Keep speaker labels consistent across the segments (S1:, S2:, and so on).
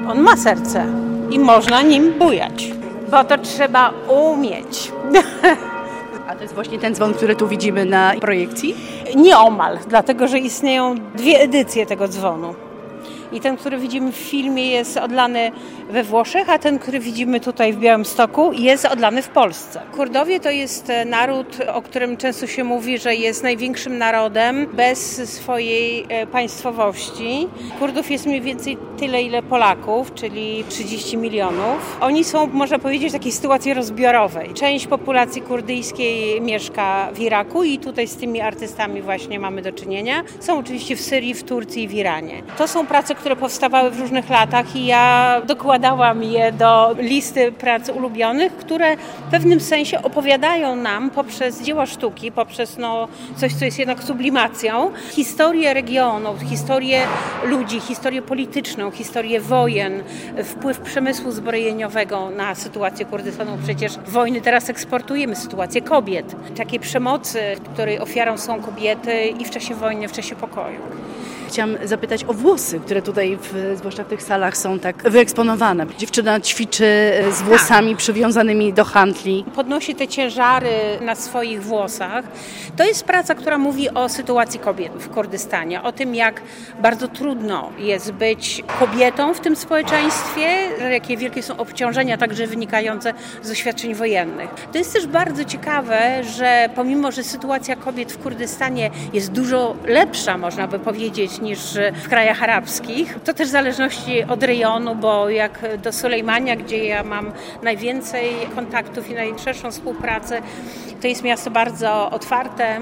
S1: On ma serce i można nim bujać, bo to trzeba umieć.
S2: A to jest właśnie ten dzwon, który tu widzimy na projekcji?
S1: Nieomal, dlatego że istnieją 2 edycje tego dzwonu. I ten, który widzimy w filmie, jest odlany we Włoszech, a ten, który widzimy tutaj w Białymstoku, jest odlany w Polsce. Kurdowie to jest naród, o którym często się mówi, że jest największym narodem bez swojej państwowości. Kurdów jest mniej więcej tyle, ile Polaków, czyli 30 milionów. Oni są, można powiedzieć, w takiej sytuacji rozbiorowej. Część populacji kurdyjskiej mieszka w Iraku i tutaj z tymi artystami właśnie mamy do czynienia. Są oczywiście w Syrii, w Turcji i w Iranie. To są prace, które powstawały w różnych latach i ja dokładałam je do listy prac ulubionych, które w pewnym sensie opowiadają nam poprzez dzieła sztuki, poprzez coś, co jest jednak sublimacją, historię regionu, historię ludzi, historię polityczną, historię wojen, wpływ przemysłu zbrojeniowego na sytuację Kurdystanu. Przecież wojny teraz eksportujemy, sytuację kobiet, takiej przemocy, której ofiarą są kobiety i w czasie wojny, w czasie pokoju.
S2: Chciałam zapytać o włosy, które tutaj, zwłaszcza w tych salach, są tak wyeksponowane. Dziewczyna ćwiczy z włosami przywiązanymi do hantli.
S1: Podnosi te ciężary na swoich włosach. To jest praca, która mówi o sytuacji kobiet w Kurdystanie, o tym, jak bardzo trudno jest być kobietą w tym społeczeństwie, jakie wielkie są obciążenia, także wynikające z doświadczeń wojennych. To jest też bardzo ciekawe, że pomimo, że sytuacja kobiet w Kurdystanie jest dużo lepsza, można by powiedzieć, niż w krajach arabskich. To też w zależności od rejonu, bo jak do Sulejmania, gdzie ja mam najwięcej kontaktów i najszerszą współpracę, to jest miasto bardzo otwarte,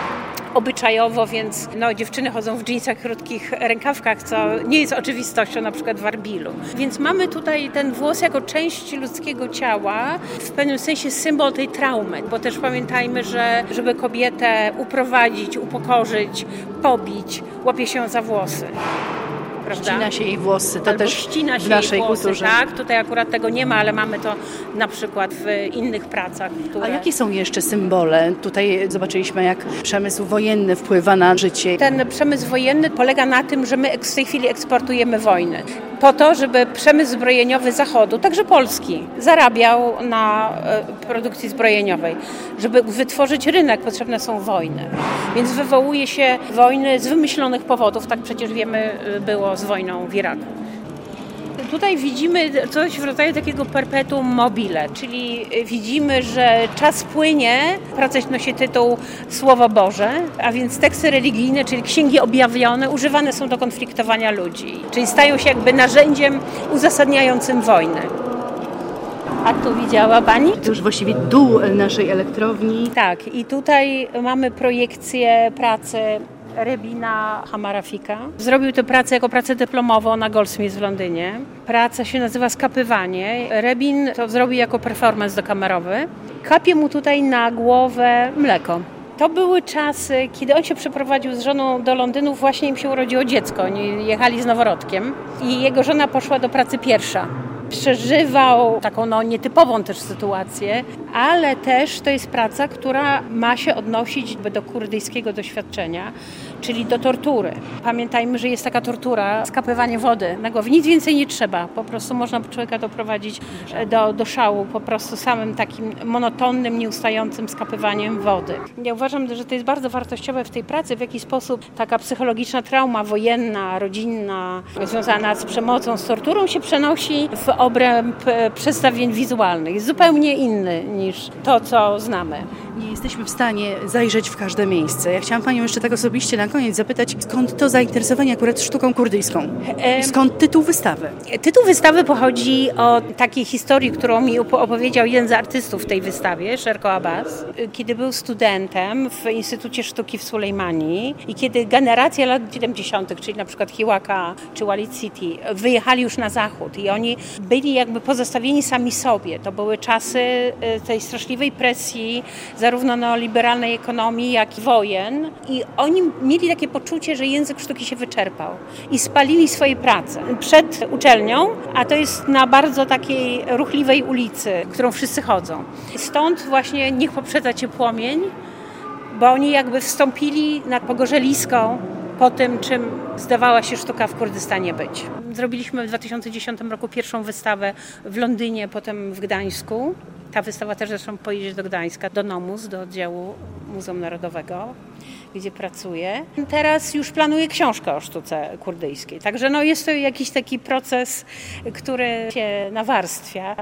S1: obyczajowo, więc dziewczyny chodzą w dżinsach, krótkich rękawkach, co nie jest oczywistością na przykład w Arbilu. Więc mamy tutaj ten włos jako część ludzkiego ciała, w pewnym sensie symbol tej traumy, bo też pamiętajmy, że żeby kobietę uprowadzić, upokorzyć, pobić, łapie się za włosy. Prawda?
S2: Ścina się jej włosy, to
S1: albo
S2: też
S1: ścina się
S2: w naszej
S1: jej włosy,
S2: kulturze.
S1: Tak, tutaj akurat tego nie ma, ale mamy to na przykład w innych pracach.
S2: A jakie są jeszcze symbole? Tutaj zobaczyliśmy, jak przemysł wojenny wpływa na życie.
S1: Ten przemysł wojenny polega na tym, że my w tej chwili eksportujemy wojny. Po to, żeby przemysł zbrojeniowy Zachodu, także Polski, zarabiał na produkcji zbrojeniowej. Żeby wytworzyć rynek, potrzebne są wojny. Więc wywołuje się wojny z wymyślonych powodów, tak przecież wiemy, było z wojną w Iraku. Tutaj widzimy coś w rodzaju takiego perpetuum mobile, czyli widzimy, że czas płynie, praca nosi tytuł Słowo Boże, a więc teksty religijne, czyli księgi objawione, używane są do konfliktowania ludzi, czyli stają się jakby narzędziem uzasadniającym wojnę. A tu widziała Pani?
S2: To już właściwie dół naszej elektrowni.
S1: Tak, i tutaj mamy projekcję pracy Rebina Hamarafika. Zrobił tę pracę jako pracę dyplomową na Goldsmiths w Londynie. Praca się nazywa Skapywanie. Rebin to zrobił jako performance dokamerowy. Kapie mu tutaj na głowę mleko. To były czasy, kiedy on się przeprowadził z żoną do Londynu, właśnie im się urodziło dziecko. Oni jechali z noworodkiem i jego żona poszła do pracy pierwsza. Przeżywał taką nietypową też sytuację, ale też to jest praca, która ma się odnosić do kurdyjskiego doświadczenia, czyli do tortury. Pamiętajmy, że jest taka tortura, skapywanie wody na głowie. Nic więcej nie trzeba. Po prostu można człowieka doprowadzić do szału po prostu samym takim monotonnym, nieustającym skapywaniem wody. Ja uważam, że to jest bardzo wartościowe w tej pracy, w jaki sposób taka psychologiczna trauma wojenna, rodzinna, związana z przemocą, z torturą się przenosi w obręb przedstawień wizualnych. Jest zupełnie inny niż to, co znamy.
S2: Nie jesteśmy w stanie zajrzeć w każde miejsce. Ja chciałam Panią jeszcze tak osobiście na koniec zapytać, skąd to zainteresowanie akurat sztuką kurdyjską? Skąd tytuł wystawy?
S1: Tytuł wystawy pochodzi od takiej historii, którą mi opowiedział jeden z artystów w tej wystawie, Sherko Abbas. Kiedy był studentem w Instytucie Sztuki w Sulejmanii i kiedy generacja lat 70., czyli na przykład Hiłaka czy Walid City, wyjechali już na zachód i oni byli jakby pozostawieni sami sobie. To były czasy tej straszliwej presji, zarówno neoliberalnej ekonomii, jak i wojen. I oni mieli takie poczucie, że język sztuki się wyczerpał. I spalili swoje prace przed uczelnią, a to jest na bardzo takiej ruchliwej ulicy, którą wszyscy chodzą. Stąd właśnie Niech poprzedza cię płomień, bo oni jakby wstąpili na pogorzelisko po tym, czym zdawała się sztuka w Kurdystanie być. Zrobiliśmy w 2010 roku pierwszą wystawę w Londynie, potem w Gdańsku. Ta wystawa też zresztą pojedzie do Gdańska, do NOMUS, do oddziału Muzeum Narodowego, gdzie pracuję. Teraz już planuję książkę o sztuce kurdyjskiej. Także jest to jakiś taki proces, który się nawarstwia.